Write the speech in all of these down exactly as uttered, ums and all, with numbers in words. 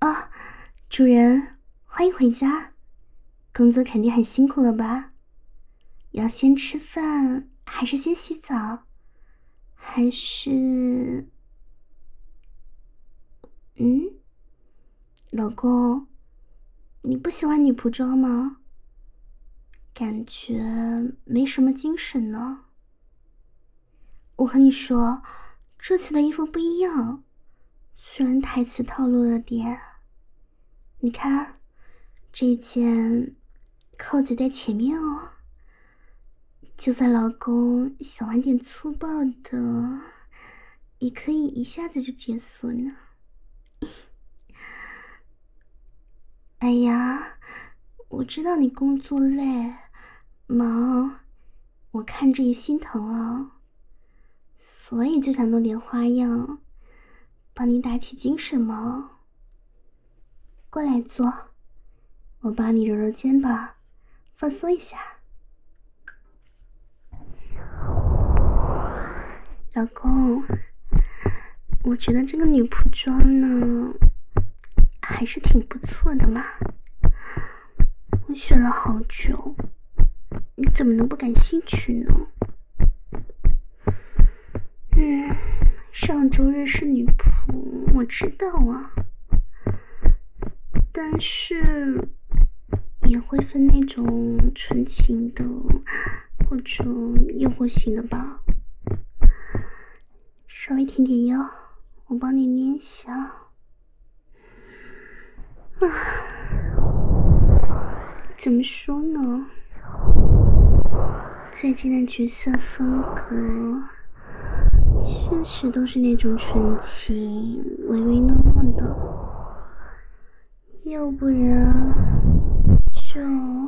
啊，主人，欢迎回家。工作肯定很辛苦了吧？要先吃饭，还是先洗澡？还是……嗯，老公，你不喜欢女仆装吗？感觉没什么精神呢。我和你说，这次的衣服不一样，虽然台词套路了点。你看，这件扣子在前面哦。就算老公想玩点粗暴的，也可以一下子就解锁呢。哎呀，我知道你工作累忙，我看着也心疼啊，所以就想弄点花样，帮你打起精神嘛。过来坐，我帮你揉揉肩膀，放松一下。老公，我觉得这个女仆装呢，还是挺不错的嘛。我选了好久，你怎么能不感兴趣呢？嗯，上周日是女仆，我知道啊，但是也会分那种纯情的，或者诱惑型的吧。稍微停点腰，我帮你捏一下。啊，怎么说呢？最近的角色风格确实都是那种纯情、唯唯诺诺的，要不然就……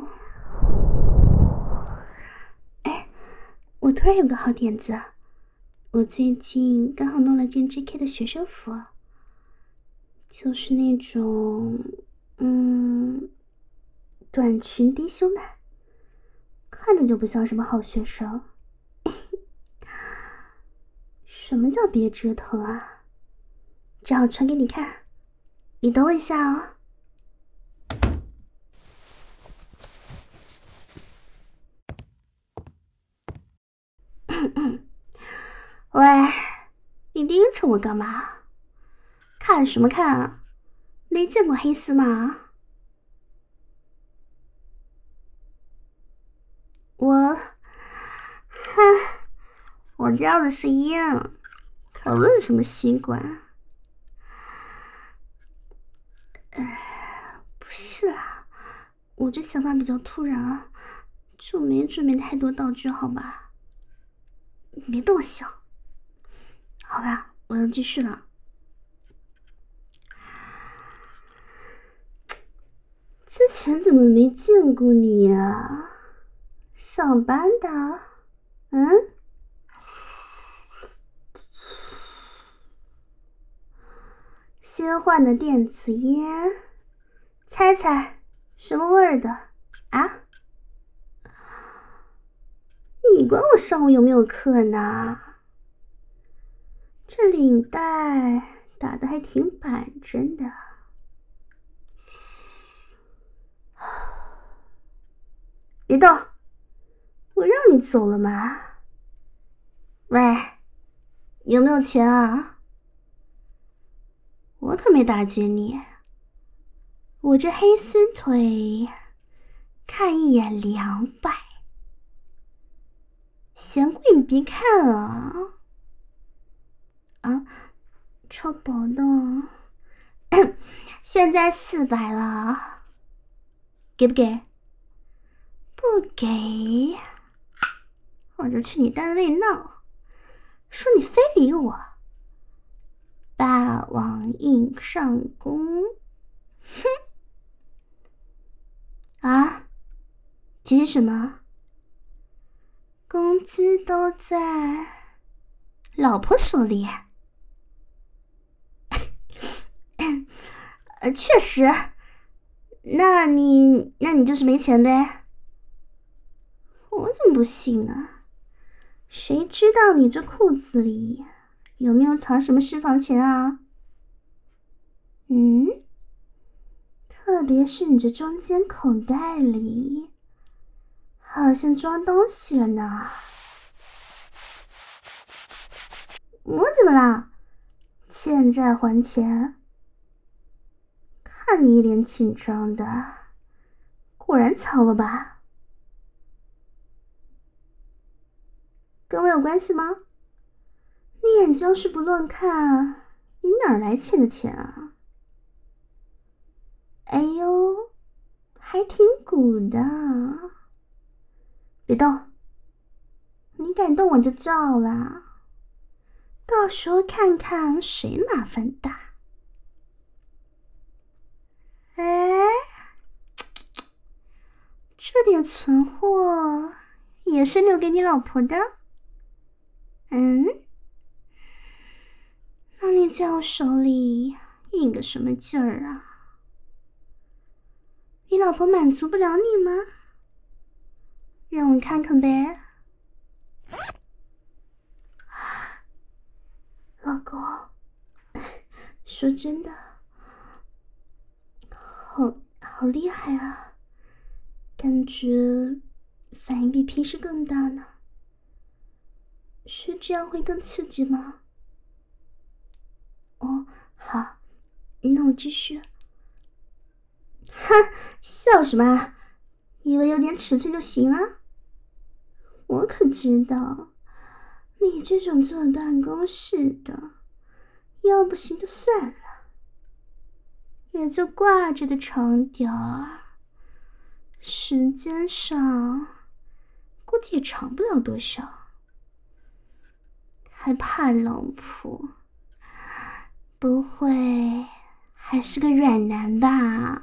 哎，我突然有个好点子，我最近刚好弄了件 J K 的学生服，就是那种……嗯，短裙低胸的，看着就不像什么好学生。什么叫别折腾啊？正好穿给你看，你等我一下哦。喂，你盯着我干嘛？看什么看啊？没见过黑丝吗？我，哼，我要的是烟，讨论什么吸管？哎，不是啦，我这想法比较突然啊，就没准备太多道具，好吧？你别逗我笑。好吧，我要继续了。之前怎么没见过你呀？上班的？嗯？新换的电子烟，猜猜什么味儿的啊？你管我上午有没有课呢？这领带打得还挺板正的。别动，我让你走了吗？喂，有没有钱啊？我可没打劫你，我这黑丝腿看一眼两百，嫌贵你别看啊。啊，超薄的，现在四百了，给不给？不给，我就去你单位闹，说你非礼我，霸王硬上弓。哼！啊，急什么？工资都在老婆手里。呃，确实，那你那你就是没钱呗？我怎么不信呢？谁知道你这裤子里有没有藏什么私房钱啊？嗯， 别是你这中间口袋里，好像装东西了呢。我怎么了？欠债还钱？看你一脸紧张的，果然藏了吧？跟我有关系吗？你眼睛要是不乱看，你哪来欠的钱啊？哎呦，还挺鼓的。别动，你敢动我就叫了，到时候看看谁麻烦大。哎，这点存货也是留给你老婆的？嗯？那你在我手里硬个什么劲儿啊？你老婆满足不了你吗？让我看看呗。老公，说真的，好好厉害啊，感觉反应比平时更大呢。是这样会更刺激吗？哦，好，那我继续。哼，笑什么？以为有点尺寸就行了？我可知道，你这种坐办公室的，要不行就算了，也就挂着的长屌儿，时间上估计也长不了多少。还怕老婆？不会还是个软男吧？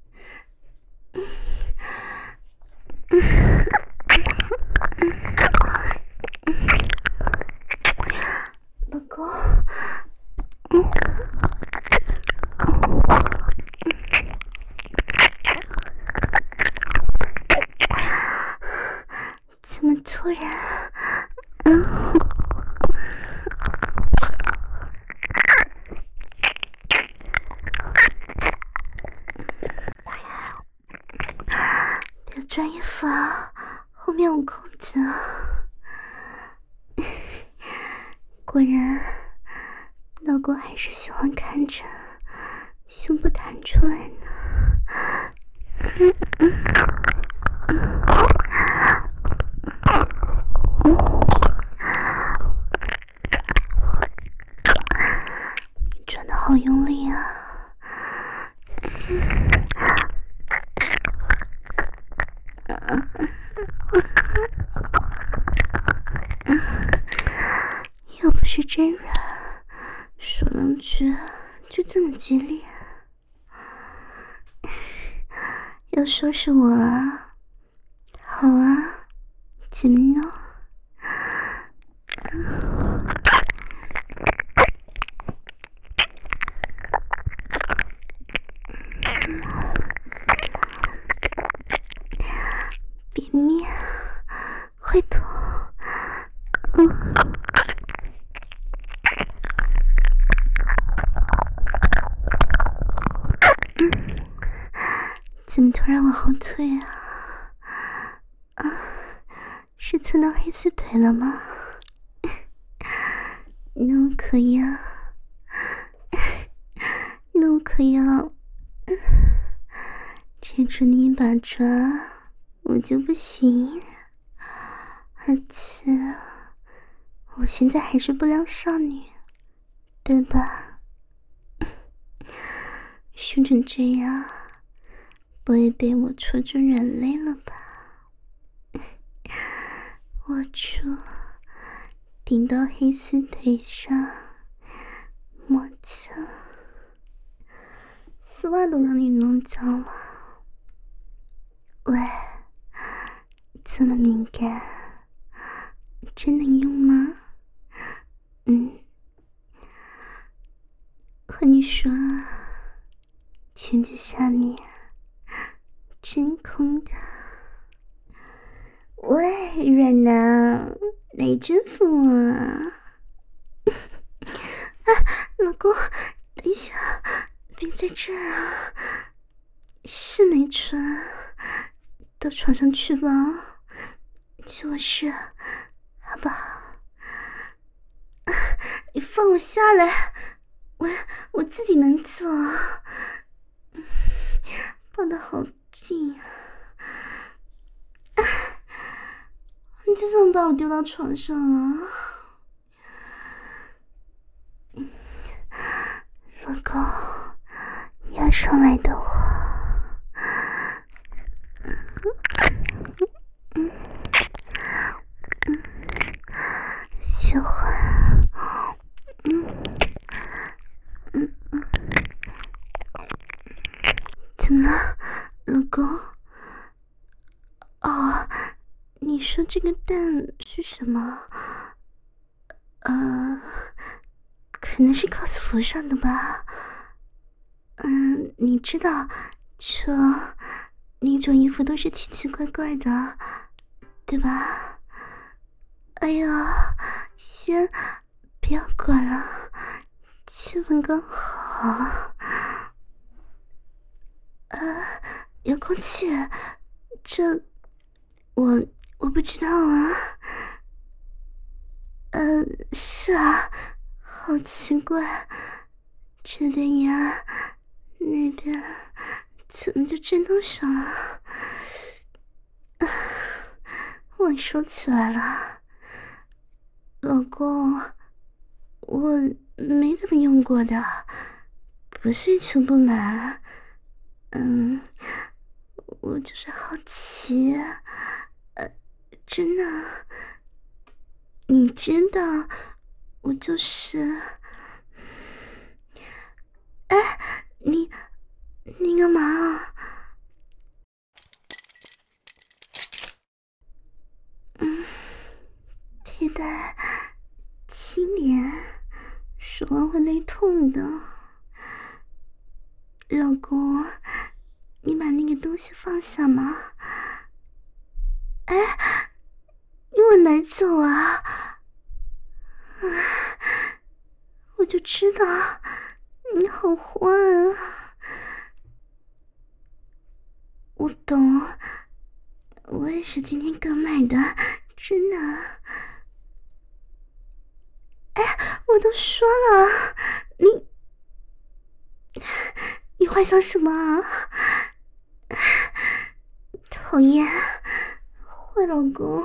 老公，怎么突然？嗯别穿衣服啊，后面有扣子啊。果然，老公还是喜欢看着胸部弹出来呢。嗯嗯转得好用力啊！又不是真软，说两句就这么激烈，要说是我啊？好啊，怎么弄？别面，会痛。嗯。怎么突然往后退啊？啊，是蹭到黑丝腿了吗？那我可要，那我可要牵住你一把抓，我就不行。而且我现在还是不良少女，对吧？凶成这样，不会被我戳中软肋了吧？握住，顶到黑丝腿上，摩擦，丝袜都让你弄脏了。喂，这么敏感，真能用吗？嗯，和你说啊，裙子下面真空的。喂，软男，来征服我啊！啊，老公，等一下，别在这儿啊！ 是没错，到床上去吧，就是，好不好？啊，你放我下来，我我自己能走。抱得好近啊！啊，你这怎么把我丢到床上啊？老公，你要上来的话，嗯嗯，喜欢，嗯嗯嗯，怎么了，老公？哦，你说这个蛋是什么？呃，可能是 cos 服上的吧。嗯，你知道，这那种衣服都是奇奇怪怪的，对吧？哎呀，先不要管了，气氛刚好。呃，遥控器，这我我不知道啊。呃，是啊，好奇怪，这边呀，那边怎么就震动上了？啊，忘说起来了，老公，我没怎么用过的，不是欲求不满，嗯，我就是好奇，呃，真的，你知道，我就是，哎，你你干嘛啊？嗯，贴带轻点，手腕会勒痛的。老公，你把那个东西放下嘛。哎，你往哪儿走啊？啊，我就知道你好坏啊。我懂，我也是今天刚买的，真的。哎，我都说了，你你幻想什么啊？讨厌，坏老公，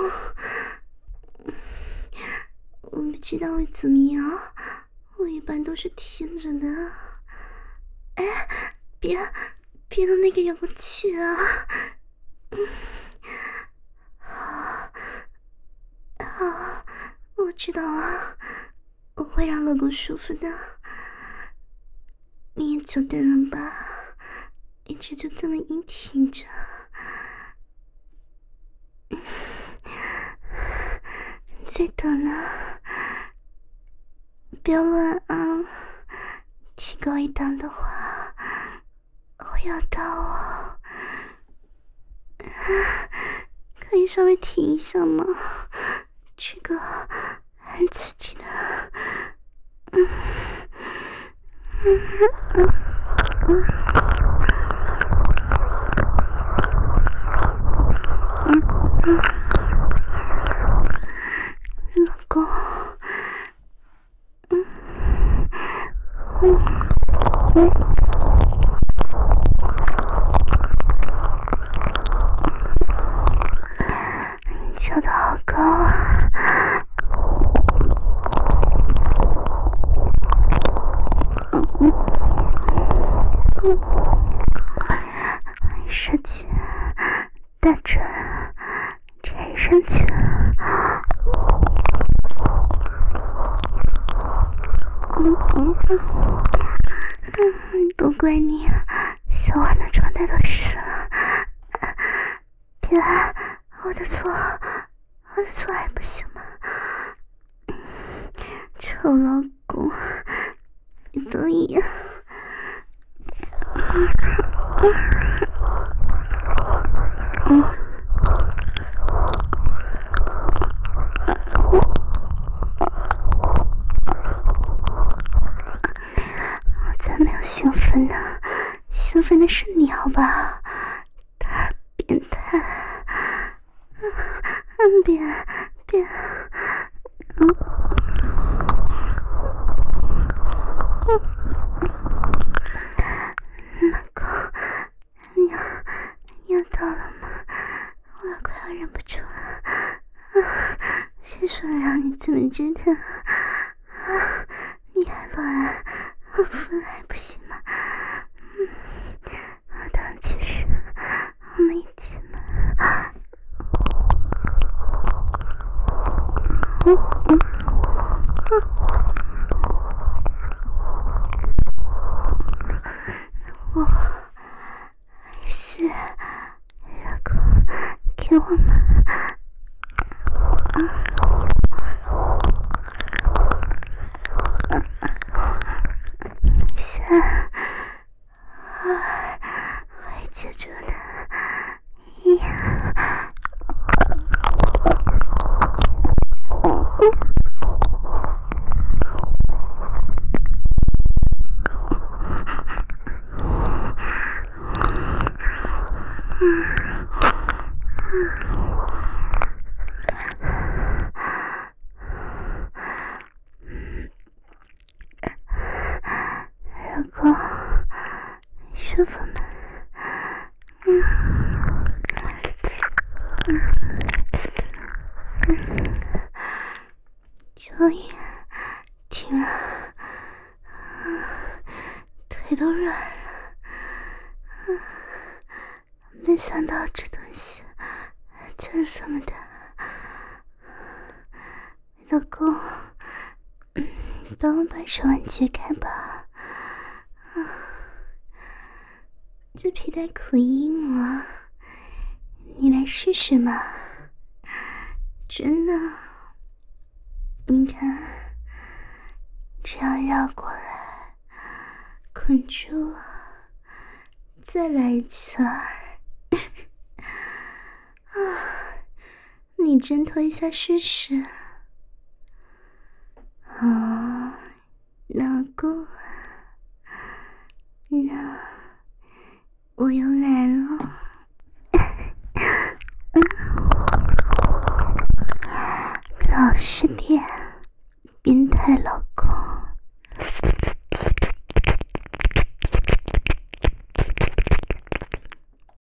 我不知道会怎么样，我一般都是贴着的。哎，别别弄那个遥控器啊！嗯，好，好，我知道了，我会让老公舒服的。你也久等了吧，一直就这么硬挺着。再等呢，不要乱啊！提高一档的话，会要到哦。可以稍微停一下吗？这个很刺激的。嗯嗯嗯嗯嗯嗯，老公，嗯嗯嗯。跳得好高啊！嗯嗯嗯，使劲，大转，沉上去。嗯嗯嗯，都怪你，小婉的床单都湿了。别，我的错，我的错还不行吗？臭老公，你得意。嗯，我才没有兴奋呢， 兴奋的是你好吧？大变态！嗯，别别，嗯，老公，你要你要到了吗？我要快要忍不住了。啊，先说两你怎么觉得？啊，你还乱，我服了还不行吗？嗯，我当然其实我们一起嘛。嗯嗯嗯，我是老公，给我嘛。三二，我也接住了，一。老公，舒服吗？嗯嗯嗯，终于停了，腿都软了。嗯，没想到这东西竟然这么大。老公，帮我把手腕解开吧。啊，这皮带可硬了，你来试试嘛。真的，你看，只要绕过来，捆住，再来一次儿。啊，你挣脱一下试试。啊，老公，那我又来了。